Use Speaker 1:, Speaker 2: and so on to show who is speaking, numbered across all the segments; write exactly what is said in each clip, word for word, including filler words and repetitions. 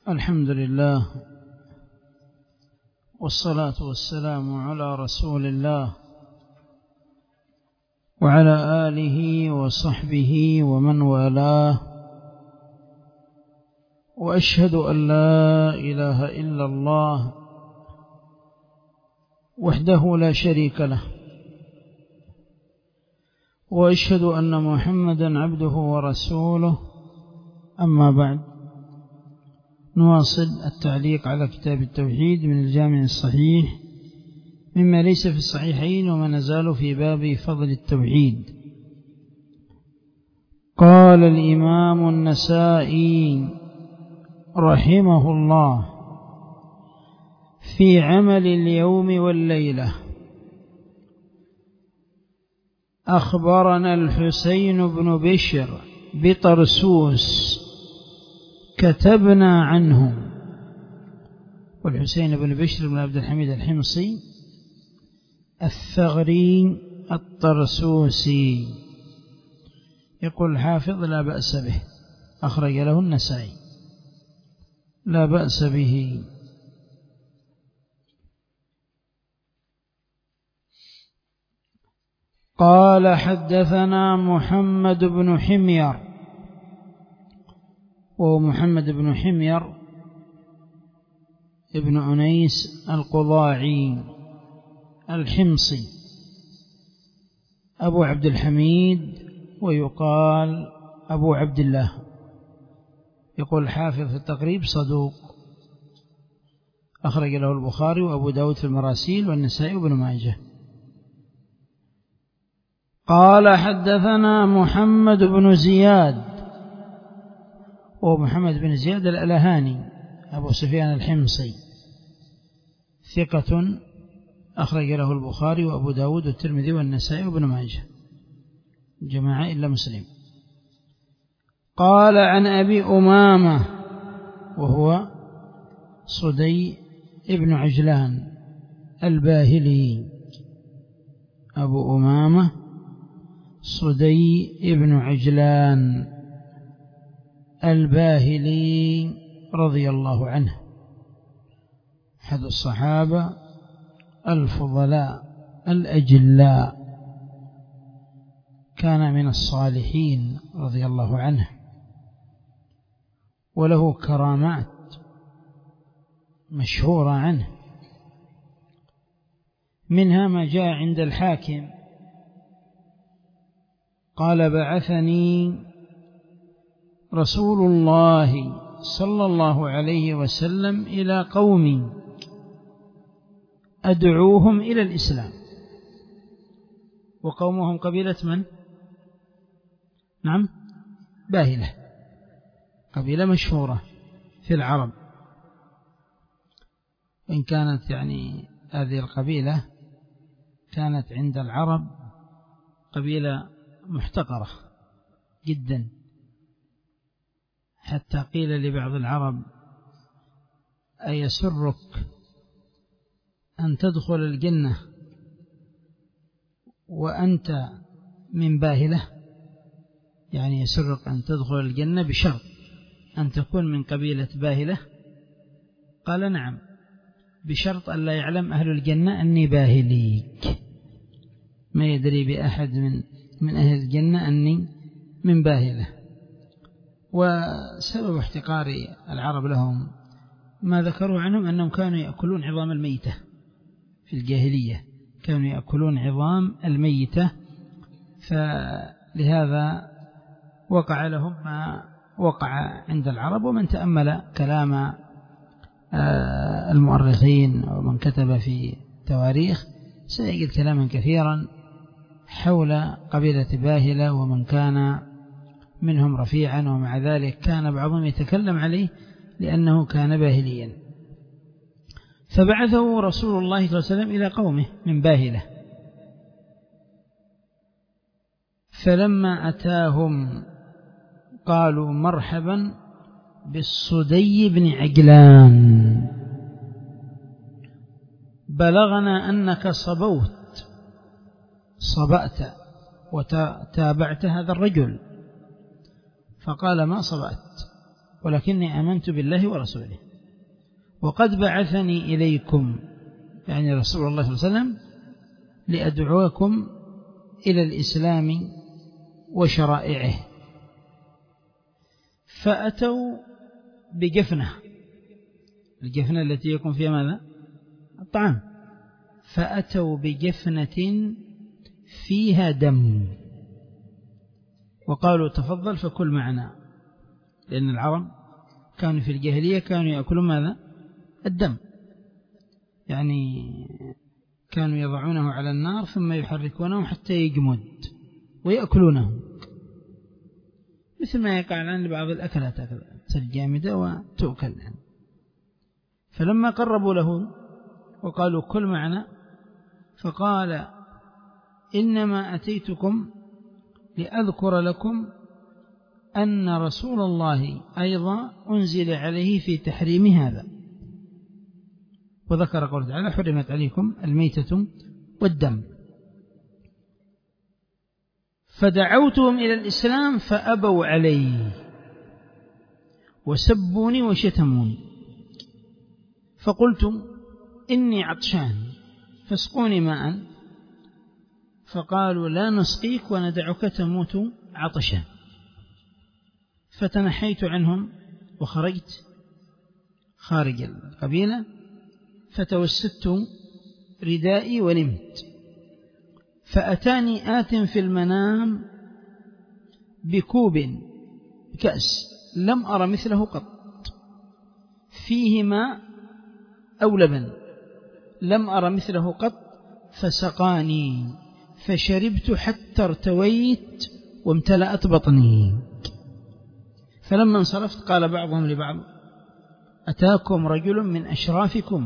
Speaker 1: الحمد لله والصلاة والسلام على رسول الله وعلى آله وصحبه ومن والاه، وأشهد أن لا إله إلا الله وحده لا شريك له، وأشهد أن محمدا عبده ورسوله. أما بعد، نواصل التعليق على كتاب التوحيد من الجامع الصحيح مما ليس في الصحيحين، وما نزال في باب فضل التوحيد. قال الإمام النسائي رحمه الله في عمل اليوم والليلة: أخبرنا الحسين بن بشر بطرسوس كتبنا عنه. والحسين بن بشر بن عبد الحميد الحمصي الثغري الطرسوسي. يقول الحافظ: لا بأس به، أخرج له النسائي، لا بأس به. قال: حدثنا محمد بن حمير، وهو محمد بن حمير ابن أنيس القضاعي الحمصي أبو عبد الحميد، ويقال أبو عبد الله. يقول الحافظ في التقريب: صدوق، أخرج له البخاري وأبو داود في المراسيل والنسائي وابن ماجه. قال: حدثنا محمد بن زياد، ومحمد بن زياد الألهاني أبو سفيان الحمصي، ثقة، أخرج له البخاري وأبو داود والترمذي والنسائي وابن ماجه، جماعة إلا مسلم. قال: عن أبي أمامة، وهو صدي ابن عجلان الباهلي، أبو أمامة صدي ابن عجلان الباهلي رضي الله عنه، أحد الصحابة الفضلاء الأجلاء، كان من الصالحين رضي الله عنه، وله كرامات مشهورة عنه، منها ما جاء عند الحاكم قال: بعثني رسول الله صلى الله عليه وسلم إلى قوم أدعوهم إلى الإسلام. وقومهم قبيلة من؟ نعم، باهلة، قبيلة مشهورة في العرب، وإن كانت يعني هذه القبيلة كانت عند العرب قبيلة محتقرة جدا، حتى قيل لبعض العرب: أيسرك أن تدخل الجنة وأنت من باهلة؟ يعني يسرك أن تدخل الجنة بشرط أن تكون من قبيلة باهلة؟ قال: نعم، بشرط أن لا يعلم أهل الجنة أني باهليك، ما يدري بأحد من من أهل الجنة أني من باهلة. وسبب احتقار العرب لهم ما ذكروا عنهم أنهم كانوا يأكلون عظام الميتة في الجاهلية، كانوا يأكلون عظام الميتة، فلهذا وقع لهم ما وقع عند العرب. ومن تأمل كلام المؤرخين ومن كتب في تواريخ سيجد كلاما كثيرا حول قبيلة باهلة ومن كان منهم رفيعا، ومع ذلك كان بعضهم يتكلم عليه لأنه كان باهليا. فبعثه رسول الله صلى الله عليه وسلم إلى قومه من باهلة، فلما أتاهم قالوا: مرحبا بالصدي بن عجلان، بلغنا أنك صبوت صبأت وتابعت هذا الرجل. فقال: ما صبأت، ولكني آمنت بالله ورسوله وقد بعثني إليكم، يعني رسول الله صلى الله عليه وسلم، لأدعوكم إلى الإسلام وشرائعه. فأتوا بجفنة، الجفنة التي يكون فيها ماذا؟ الطعام. فأتوا بجفنة فيها دم وقالوا تفضل فكل معنا، لأن العرب كانوا في الجاهلية كانوا يأكلون ماذا؟ الدم، يعني كانوا يضعونه على النار ثم يحركونه حتى يجمد ويأكلونه، مثل ما يقع الآن لبعض الأكلات الجامدة وتؤكل. فلما قربوا له وقالوا كل معنا، فقال إنما أتيتكم لأذكر لكم أن رسول الله أيضا أنزل عليه في تحريم هذا، وذكر قوله تعالى حرمت عليكم الميتة والدم. فدعوتهم إلى الإسلام فأبوا عليه وسبوني وشتموني، فقلت إني عطشان فاسقوني ماء، فقالوا لا نسقيك وندعك تموت عطشا. فتنحيت عنهم وخرجت خارج القبيلة، فتوسدت ردائي ونمت، فأتاني آت في المنام بكوب كأس لم أرى مثله قط، فيه ماء أو لبن لم أرى مثله قط، فسقاني فشربت حتى ارتويت وامتلأت بطني. فلما انصرفت قال بعضهم لبعض أتاكم رجل من أشرافكم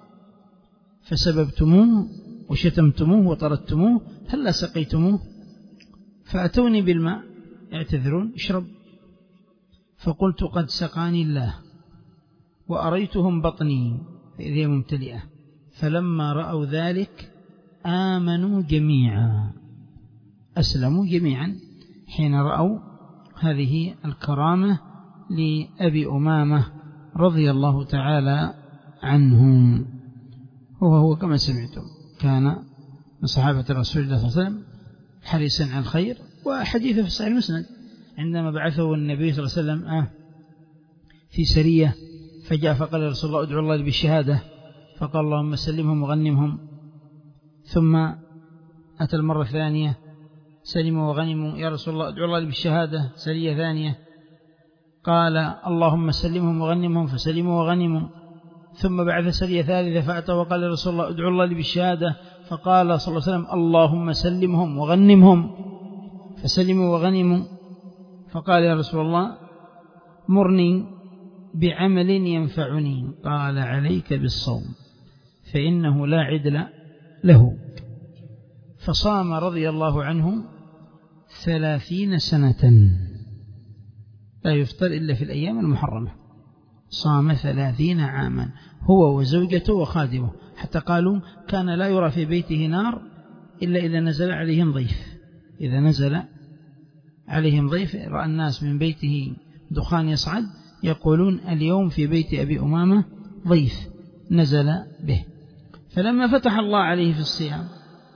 Speaker 1: فسببتموه وشتمتموه وطردتموه، هل سقيتموه؟ فأتوني بالماء يعتذرون اشرب، فقلت قد سقاني الله وأريتهم بطني فإذا هي ممتلئة. فلما رأوا ذلك آمنوا جميعا، أسلموا جميعا حين رأوا هذه الكرامة لأبي أمامة رضي الله تعالى عنهم. وهو كما سمعتم كان من صحابة رسول الله صلى الله عليه وسلم حريصا على الخير. وحديثه في صحيح المسند عندما بعثه النبي صلى الله عليه وسلم في سرية فجاء فقال يا رسول الله ادعو الله بالشهادة، فقال اللهم سلمهم وغنمهم. ثم أتى المرة الثانية سلموا وغنموا، يا رسول الله ادعو الله بالشهادة، سرية ثانية قال اللهم سلمهم وغنمهم، فسلموا وغنموا. ثم بعث سرية ثالثة فأتى وقال يا رسول الله ادعو الله بالشهادة، فقال صلى الله عليه وسلم اللهم سلمهم وغنمهم، فسلموا وغنموا. فقال يا رسول الله مرني بعمل ينفعني، قال عليك بالصوم فإنه لا عدل له. فصام رضي الله عنه ثلاثين سنة لا يفطر إلا في الأيام المحرمة، صام ثلاثين عاما هو وزوجته وخادمه، حتى قالوا كان لا يرى في بيته نار إلا إذا نزل عليهم ضيف، إذا نزل عليهم ضيف رأى الناس من بيته دخان يصعد يقولون اليوم في بيت أبي أمامة ضيف نزل به. فلما فتح الله عليه في الصيام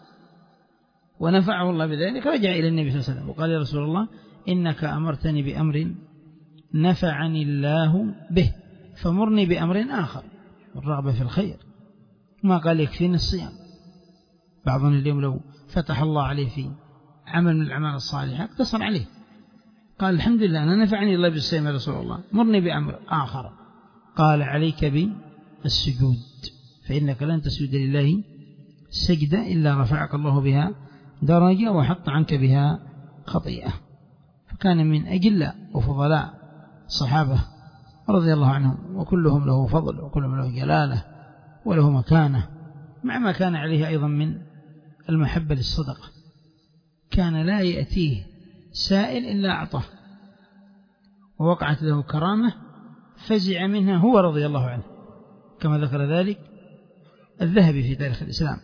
Speaker 1: ونفعه الله بذلك رجع إلى النبي صلى الله عليه وسلم وقال يا رسول الله إنك أمرتني بأمر نفعني الله به فمرني بأمر آخر، الرغبة في الخير، ما قال يكفيني الصيام. بعضنا اليوم لو فتح الله عليه في عمل من الأعمال الصالحة اقتصر عليه، قال الحمد لله أنا نفعني الله بالصيام يا رسول الله، مرني بأمر آخر، قال عليك بالسجود فإنك لن تسجد لله سجدة إلا رفعك الله بها درجة وحط عنك بها خطيئة. فكان من أجل وفضلاء الصحابة رضي الله عنهم، وكلهم له فضل وكلهم له جلالة وله مكانة، مع ما كان عليه أيضا من المحبة للصدقة. كان لا يأتيه سائل إلا أعطاه، ووقعت له كرامة فزع منها هو رضي الله عنه، كما ذكر ذلك الذهبي في تاريخ الإسلام،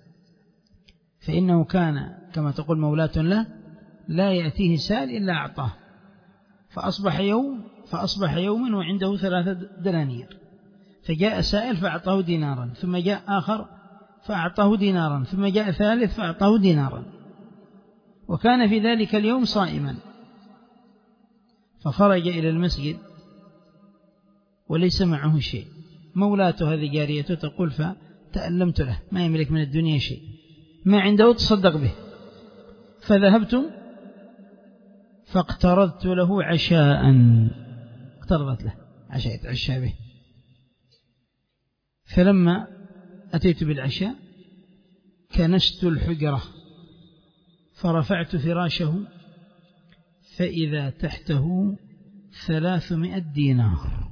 Speaker 1: فإنه كان كما تقول مولاة له لا يأتيه سائل إلا أعطاه. فأصبح يوم فأصبح يوما وعنده ثلاثة دنانير، فجاء سائل فأعطاه دينارا، ثم جاء آخر فأعطاه دينارا، ثم جاء ثالث فأعطاه دينارا، وكان في ذلك اليوم صائما، فخرج إلى المسجد وليس معه شيء. مولاته هذه جاريته تقول فتألمت له، ما يملك من الدنيا شيء، ما عنده تصدق به، فذهبت فاقترضت له عشاء، اقترضت له عشاء يتعشى به، فلما أتيت بالعشاء كنست الحجرة فرفعت فراشه فإذا تحته ثلاثمائة دينار،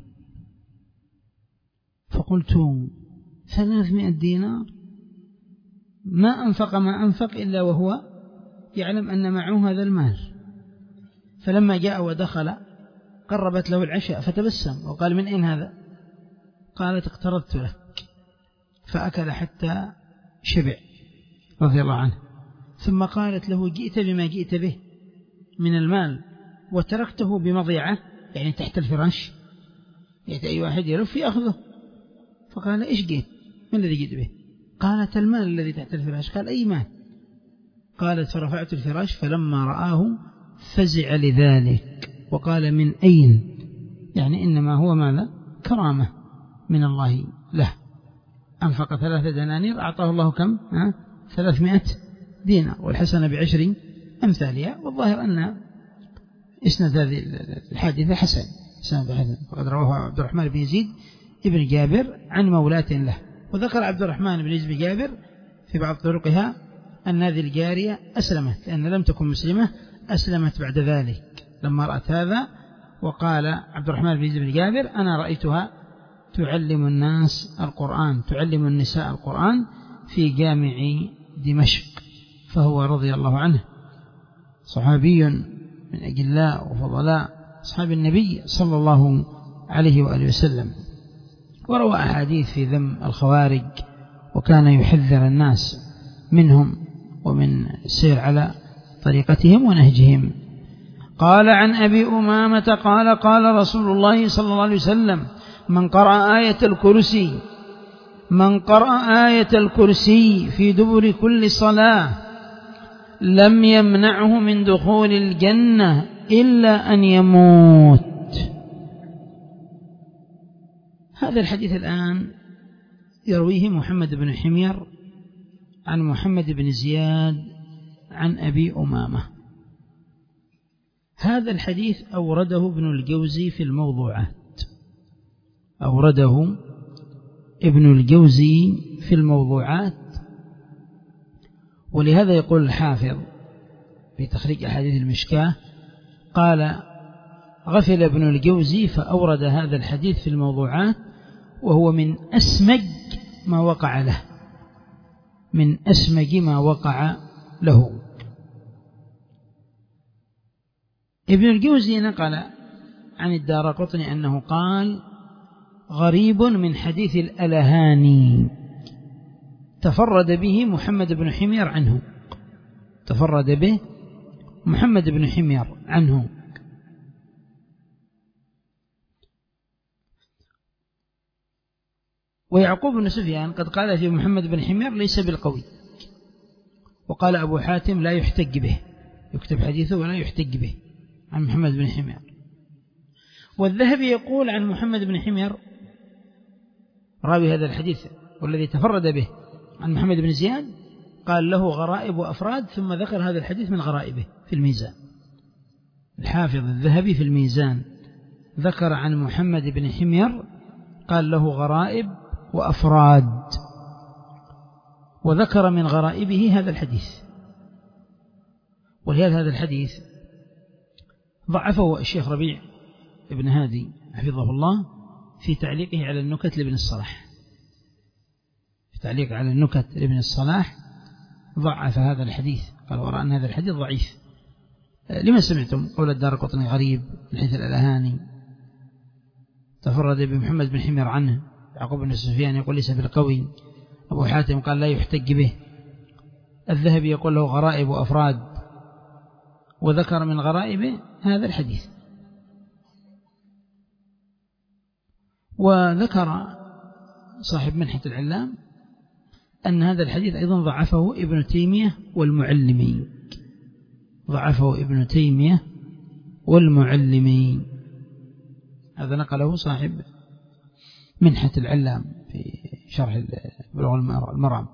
Speaker 1: فقلت ثلاثمائة دينار، ما أنفق ما أنفق إلا وهو يعلم أن معه هذا المال. فلما جاء ودخل قربت له العشاء فتبسم وقال من أين هذا؟ قالت اقترضت له، فأكل حتى شبع رضي الله عنه، ثم قالت له جئت بما جئت به من المال وتركته بمضيعة، يعني تحت الفراش، يأتي أي واحد يلف يأخذه، فقال إيش جئت؟ من الذي جئت به؟ قالت المال الذي تحت الفراش. قال أي مال؟ قالت فرفعت الفراش، فلما رآه فزع لذلك وقال من أين؟ يعني إنما هو ماذا؟ كرامة من الله له، أنفق ثلاثة دنانير أعطاه الله كم؟ ثلاثمائة دينار، والحسنة بعشر أمثالها. والظاهر أن إسناد هذه الحادثة حسن، فقد رواه عبد الرحمن بن يزيد ابن جابر عن مولاة له. وذكر عبد الرحمن بن يزيد بن جابر في بعض طرقها أن هذه الجارية أسلمت، لأن لم تكن مسلمة، أسلمت بعد ذلك لما رأت هذا. وقال عبد الرحمن بن يزيد بن جابر أنا رأيتها تعلم الناس القرآن، تعلم النساء القرآن في جامع دمشق. فهو رضي الله عنه صحابي من أجلاء وفضلاء أصحاب النبي صلى الله عليه وآله وسلم، وروى أحاديث في ذم الخوارج، وكان يحذر الناس منهم ومن السير على طريقتهم ونهجهم. قال عن أبي أمامة قال قال رسول الله صلى الله عليه وسلم من قرأ آية الكرسي من قرأ آية الكرسي في دبر كل صلاة لم يمنعه من دخول الجنة إلا أن يموت. هذا الحديث الآن يرويه محمد بن حمير عن محمد بن زياد عن أبي أمامة. هذا الحديث أورده ابن الجوزي في الموضوعات، أورده ابن الجوزي في الموضوعات. ولهذا يقول الحافظ في تخريج أحاديث المشكاة قال غفل ابن الجوزي فأورد هذا الحديث في الموضوعات، وهو من أسمج ما وقع له، من أسمج ما وقع له. ابن الجوزي نقل عن الدارقطني أنه قال غريب من حديث الألهاني تفرد به محمد بن حمير عنه، تفرد به محمد بن حمير عنه. ويعقوب بن سفيان قد قال في محمد بن حمير ليس بالقوي، وقال أبو حاتم لا يحتج به، يكتب حديثه ولا يحتج به عن محمد بن حمير. والذهبي يقول عن محمد بن حمير راوي هذا الحديث والذي تفرد به عن محمد بن زياد قال له غرائب وأفراد، ثم ذكر هذا الحديث من غرائبه في الميزان. الحافظ الذهبي في الميزان ذكر عن محمد بن حمير قال له غرائب وأفراد، وذكر من غرائبه هذا الحديث. ولهذا هذا الحديث ضعفه الشيخ ربيع ابن هادي حفظه الله في تعليقه على النكت لابن الصلاح، في تعليق على النكت لابن الصلاح ضعف هذا الحديث، قال ورأى أن هذا الحديث ضعيف. لما سمعتم قول الدارقطني غريب من حيث الألهاني تفرد بمحمد بن حمير عنه، يعقوب بن سفيان يقول ليس بالقوي، أبو حاتم قال لا يحتج به، الذهبي يقول له غرائب وأفراد، وذكر من غرائبه هذا الحديث. وذكر صاحب منحة العلام أن هذا الحديث أيضا ضعفه ابن تيمية والمعلمي، ضعفه ابن تيمية والمعلمي، هذا نقله صاحب منحة العلام في شرح بلوغ المرام.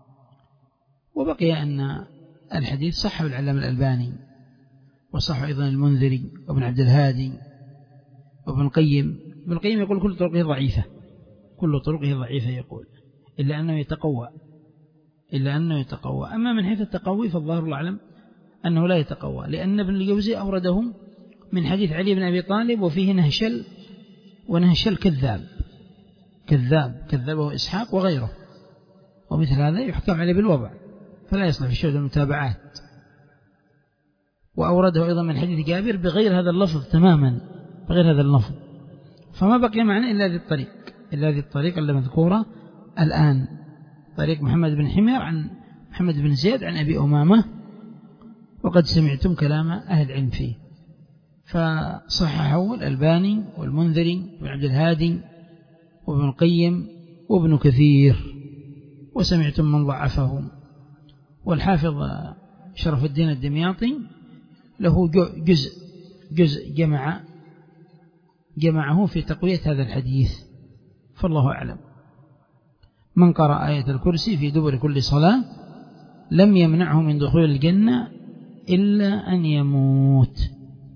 Speaker 1: وبقي أن الحديث صحه العلامة الألباني، وصحه أيضا المنذري وابن عبد الهادي وابن القيم. ابن القيم يقول كل طرقه ضعيفة، كل طرقه ضعيفة يقول، إلا أنه يتقوى، إلا أنه يتقوى. أما من حيث التقوي فالظاهر الله أعلم أنه لا يتقوى، لأن ابن الجوزي أورده من حديث علي بن أبي طالب وفيه نهشل، ونهشل كذاب كذاب كذبه إسحاق وغيره، ومثل هذا يحكم عليه بالوضع، فلا يصلح في شهود المتابعات. وأورده أيضا من حديث جابر بغير هذا اللفظ تماما، بغير هذا اللفظ، فما بقي معنا إلا هذه الطريق، إلا هذه الطريق المذكورة الآن، طريق محمد بن حمير عن محمد بن زيد عن أبي أمامة، وقد سمعتم كلام أهل العلم فيه، فصححه الألباني والمنذري وابن عبد الهادي وابن القيم وابن كثير، وسمعتم من ضعفه. والحافظ شرف الدين الدمياطي له جزء جزء جمع جمعه في تقوية هذا الحديث، فالله أعلم. من قرأ آية الكرسي في دبر كل صلاة لم يمنعه من دخول الجنة إلا أن يموت.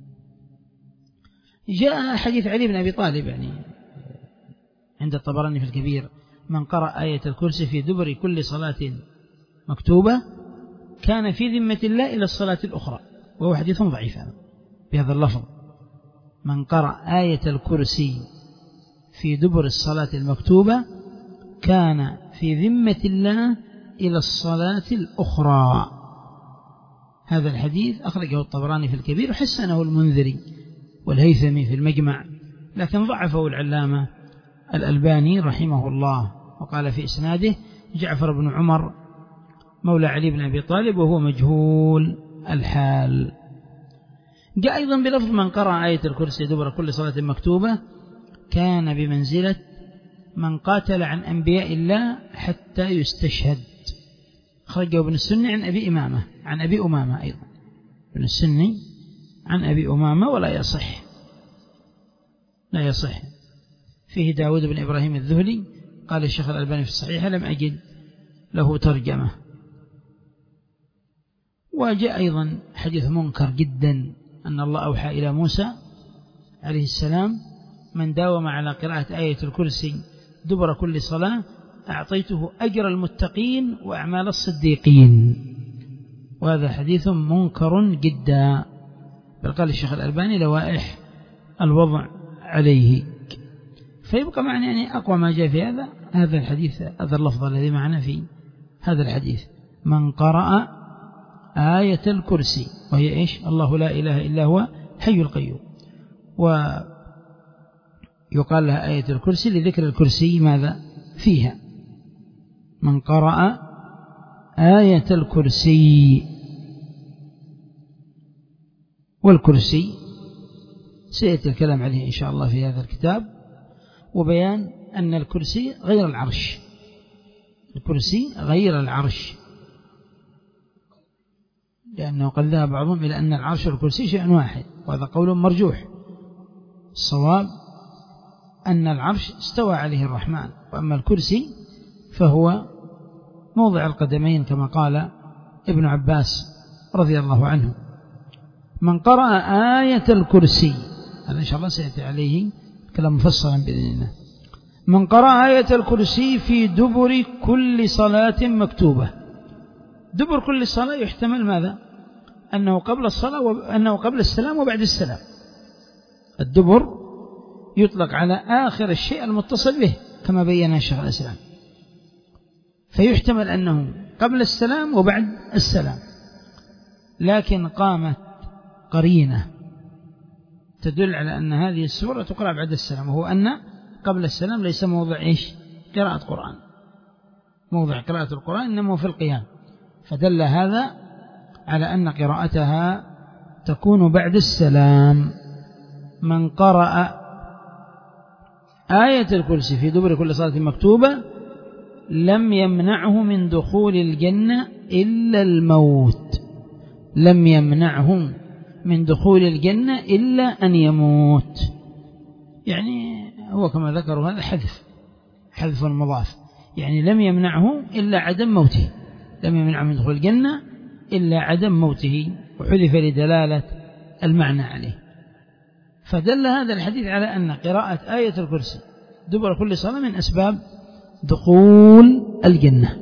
Speaker 1: جاء حديث علي بن أبي طالب يعني عند الطبراني في الكبير: من قرأ آية الكرسي في دبر كل صلاة مكتوبة كان في ذمة الله إلى الصلاة الأخرى، وهو حديث ضعيف بهذا اللفظ: من قرأ آية الكرسي في دبر الصلاة المكتوبة كان في ذمة الله إلى الصلاة الأخرى. هذا الحديث أخرجه الطبراني في الكبير، وحسنه المنذري والهيثمي في المجمع، لكن ضعفه العلامة الألباني رحمه الله، وقال في إسناده جعفر بن عمر مولى علي بن أبي طالب وهو مجهول الحال. جاء أيضا بلفظ: من قرأ آية الكرسي دبر كل صلاة مكتوبة كان بمنزلة من قاتل عن أنبياء الله حتى يستشهد. خرجه ابن السني عن أبي إمامة عن أبي أمامة أيضا، ابن السني عن أبي أمامة، ولا يصح، لا يصح. فيه داود بن إبراهيم الذهلي، قال الشيخ الألباني في الصحيح لم أجد له ترجمة. وجاء أيضا حديث منكر جدا أن الله أوحى إلى موسى عليه السلام: من داوم على قراءة آية الكرسي دبر كل صلاة أعطيته أجر المتقين وأعمال الصديقين. وهذا حديث منكر جدا، بل قال الشيخ الألباني لوائح الوضع عليه. فيبقى معنا يعني أقوى ما جاء في هذا هذا الحديث، هذا اللفظ الذي معنا في هذا الحديث: من قرأ آية الكرسي، وهي إيش؟ الله لا إله إلا هو حي القيوم. ويقال لها آية الكرسي لذكر الكرسي ماذا فيها. من قرأ آية الكرسي، والكرسي سيأتي الكلام عليه إن شاء الله في هذا الكتاب، وبيان أن الكرسي غير العرش، الكرسي غير العرش، لأنه قد ذهب بعضهم إلى أن العرش والكرسي شيء واحد، وهذا قول مرجوح. الصواب أن العرش استوى عليه الرحمن، وأما الكرسي فهو موضع القدمين كما قال ابن عباس رضي الله عنه. من قرأ آية الكرسي، هذا إن شاء الله سيأتي عليه كلام مفصلا بإذن الله. من قرأ آية الكرسي في دبر كل صلاة مكتوبة. دبر كل صلاة يحتمل ماذا؟ أنه قبل الصلاة وأنه قبل السلام وبعد السلام. الدبر يطلق على آخر الشيء المتصل به كما بينا الشيخ الإسلام، فيحتمل أنه قبل السلام وبعد السلام، لكن قامت قرينة تدل على أن هذه السورة تقرأ بعد السلام، وهو أن قبل السلام ليس موضع إيش؟ قراءة قرآن، موضع قراءة القرآن إنما في القيام، فدل هذا على أن قراءتها تكون بعد السلام. من قرأ آية الكرسي في دبر كل صلاة مكتوبة لم يمنعه من دخول الجنة إلا الموت، لم يمنعه من دخول الجنة إلا أن يموت. يعني هو كما ذكروا هذا حذف حذف المضاف، يعني لم يمنعه إلا عدم موته، لم يمنعه من دخول الجنة إلا عدم موته، وحذف لدلالة المعنى عليه. فدل هذا الحديث على أن قراءة آية الكرسي دبر كل صلاة من أسباب دخول الجنة.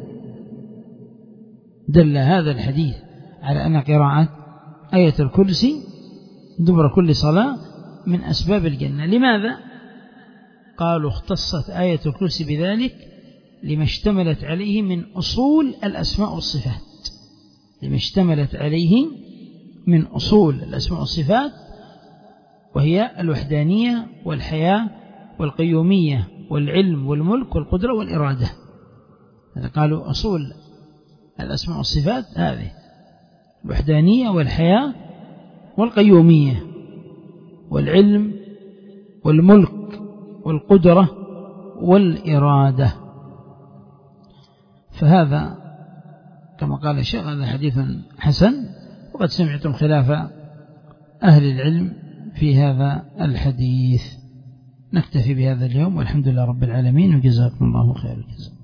Speaker 1: دل هذا الحديث على أن قراءة آية الكرسي دبر كل صلاة من أسباب الجنة. لماذا؟ قالوا اختصت آية الكرسي بذلك لما اشتملت عليه من أصول الأسماء والصفات، لما اشتملت عليه من أصول الأسماء والصفات، وهي الوحدانية والحياة والقيومية والعلم والملك والقدرة والإرادة. قالوا أصول الأسماء والصفات هذه الوحدانية والحياة والقيومية والعلم والملك والقدرة والإرادة. فهذا كما قال الشيخ هذا حديث حسن، وقد سمعتم خلاف أهل العلم في هذا الحديث. نكتفي بهذا اليوم، والحمد لله رب العالمين، وجزاكم الله خير الجزاء.